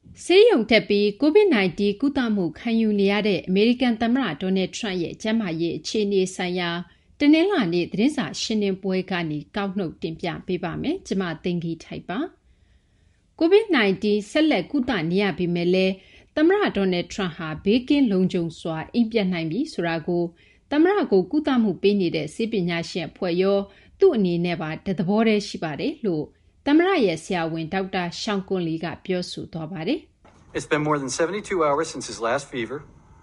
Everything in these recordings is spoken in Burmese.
ဆေးရုံတက်ပြီး COVID-19 ကုသမှုခံယူနေရတဲ့အမေရိကန်သမ္မတ Donald Trump ရဲ့ကျန်းမာရေးအခြေအနေဆိုင်ရာတနင်္လာနေ့သတင်းစာရှင်းလင်းပွဲကနေကောက်နှုတ်တင်ပြပေးပါမယ်။ကျမသိင်္ဂီထိုက်ပါ။ COVID-19 ဆက်လက်ကုသနေရပေမဲ့လည်းသမ္မတ Donald Trump ဟာဘေးကင်းလုံခြုံစွာအိမ်ပြန်နိုင်ပြီဆိုတာကိုသမ္မတကိုကုသမှုပေးနေတဲ့ဆေးပညာရှင်အဖွဲ့ရောသူ့အနေနဲ့ပါတသဘောတည်းရှိပါတယ်လို့သမ္မတရဲ့ဆရာဝန်ဒေါက်တာရှောင်းကွန်းလီကပြောဆိုသွားပါတယ်။ It's been more than 72 hours since his last fever.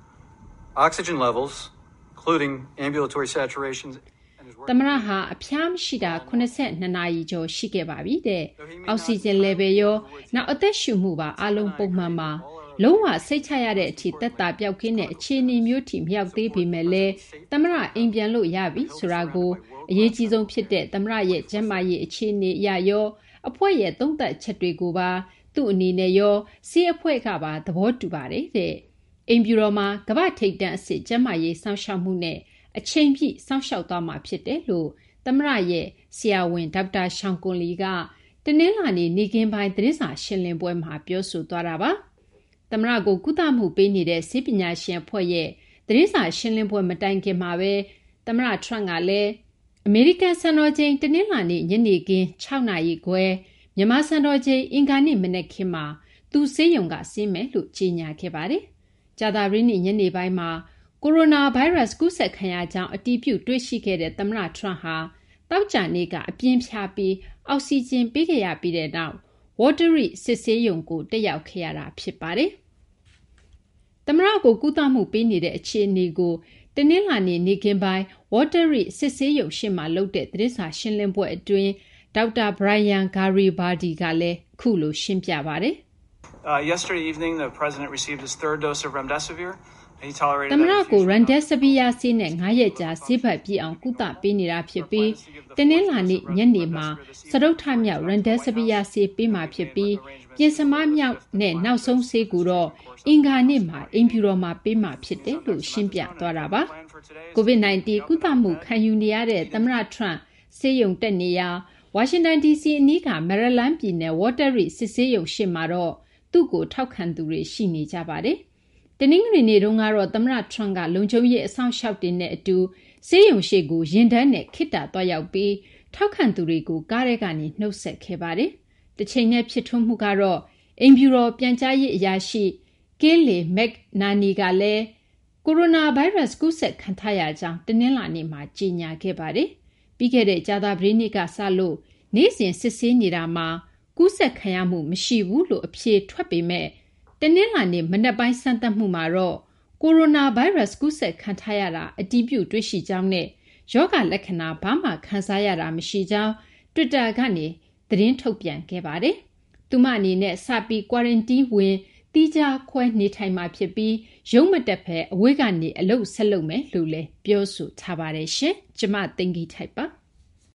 Oxygen levels, including ambulatory saturations. သမ္မတဟာအဖျားမရှိတာ82နာရီကျော်ရှိခဲ့ပါပြီတဲ့။အောက်ဆီဂျင် level ရောနောက်အသက်ရှူမှုပါအလုံးပုံမှန်ပါ။လုံးဝစိတ်ချရတဲ့အထိသက်သာပျောက်ကင်းတဲ့အခြေအနေမျိုးထိမရောက်သေးပေမဲ့လည်းသမ္မတအိမ်ပြန်လို့ရပြီဆိုတာကိုအရေးကြီးဆုံးဖြစ်တဲ့သမ္မတရဲ့ကျန်းမာရေးအခြေအနေအရရောအဖွဲ့ရဲ့သုံးသပ်ချက်တွေကိုပါသူ့အနေနဲ့ရောဆေးအဖွဲ့ကပါသဘောတူပါတယ်တဲ့။အိမ်ဖြူတော်မှာကမ္ဘာထိပ်တန်းအဆင့်ကျန်းမာရေးစောင့်ရှောက်မှုနဲ့အချိန်ပြည့်စောင့်ရှောက်သွားမှာဖြစ်တယ်လို့သမ္မတရဲ့ဆရာဝန်ဒေါက်တာရှောင်းကွန်းလီကတနင်္လာနေ့နေ့ကင်းပိုင်းသတင်းစာရှင်းလင်းပွဲမှာပြောဆိုသွားတာပါ။သမ္မတကိုကုသမှုပေးနေတဲ့ဆေးပညာရှင်အဖွဲ့ရဲ့သတင်းစာရှင်းလင်းပွဲမတိုင်ခင်မှာပဲသမ္မတ Trump ကလည်းအမေရိကန်စံတော်ချိန်တနင်္လာနေ့ညနေခင်း6နာရီခွဲမြန်မာစံတော်ချိန်အင်္ဂါနေ့မနက်ခင်းမှာသူဆေးရုံကဆင်းမယ်လို့ကြေညာခဲ့ပါတယ်။ကြာသပတေးနေ့ညနေပိုင်းမှာကိုရိုနာဗိုင်းရပ်စ်ကူးစက်ခံရကြောင်းအတည်ပြုတွေ့ရှိခဲ့တဲ့သမ္မတ Trump ဟာသောကြာနေ့ကအပြင်းဖျားပြီးအောက်ဆီဂျင်ပေးခဲ့ရပြီးတဲ့နောက် Walter Reed စစ်ဆေးရုံကိုတက်ရောက်ခဲ့ရတာဖြစ်ပါတယ်။သမ္မတကိုကုသမှုပေးနေတဲ့အခြေအနေကိုတနင်္လာနေ့နေ့ခင်းပိုင်း Walter Reed စစ်ဆေးရုံရှေ့မှာလုပ်တဲ့သတင်းစာရှင်းလင်းပွဲအတွင်းဒေါက်တာ Brian Garibaldi ကလည်းခုလိုရှင်းပြပါတယ်။ Yesterday evening, the president received his third dose of remdesivir. He tolerated သမ္မတကို remdesivir ဆေးနဲ့9ရက်ကြာဆေးပတ်ပြည့်အောင်ကုသပေးနေတာဖြစ်ပြီးတနင်္လာနေ့ညနေမှာစတုတ္ထမြောက် remdesivir ဆေးပေးမှာဖြစ်ပြီးပြင်စမမြောက်နဲ့နောက်ဆုံးဆေးကိုတော့အင်္ဂါနေ့မှာအိမ်ဖြူတော်မှာပေးမှာဖြစ်တယ်လို့ရှင်းပြသွားတာပါ။ COVID-19 ကုသမှုခံယူနေရတဲ့သမ္မတ Trump ဆေးရုံတက်နေရာဝါရှင်တန် DC အနီးကမယ်ရီလန်းပြည်နယ် Walter Reed စစ်ဆေးရုံရှေ့မှာတော့သူ့ကိုထောက်ခံသူတွေရှိနေကြပါတယ်။တနင်္ဂနွေနေ့တုန်းကတော့သမ္မတ Trump ကလုံခြုံရေးအစောင့်အရှောက်တွေနဲ့အတူဆေးရုံရှေ့ကိုယာဉ်တန်းနဲ့ခေတ္တသွားရောက်ပြီးထောက်ခံသူတွေကိုကားထဲကနေနှုတ်ဆက်ခဲ့ပါတယ်။တစ်ချိန်နဲ့ဖြစ်ထွန်းမှုကတော့အိမ်ဖြူတော်ပြန်ကြားရေးအရာရှိ Kayleigh McEnany ကလည်းကိုရိုနာဗိုင်းရပ်စ်ကူးစက်ခံထားရကြောင်းတနင်္လာနေ့မှာကြေညာခဲ့ပါတယ်။ပြီးခဲ့တဲ့ကြာသပတေးနေ့ကစလို့နေ့စဉ်စစ်ဆေးနေတာမှာကူးစက်ခံရမှုမရှိဘူးလို့အဖြေထွက်ပေမဲ့တနင်္လာနေ့မနက်ပိုင်းစမ်းသပ်မှုမှာတော့ကိုရိုနာဗိုင်းရပ်စ်ကူးစက်ခံထားရတာအတည်ပြုတွေ့ရှိကြောင်းနဲ့ရောဂါလက္ခဏာဘာမှခံစားရတာမရှိကြောင်း Twitter ကနေသတင်းထုတ်ပြန်ခဲ့ပါတယ်။သူမအနေနဲ့စပြီး quarantine ဝင်တီးခြားခွဲနေထိုင်မှာဖြစ်ပြီးရုံးမတက်ဘဲအဝေးကနေအလုပ်ဆက်လုပ်မယ်လို့လည်းပြောဆိုထားပါတယ်ရှင်။ကျမသိင်္ဂီထိုက်ပါ။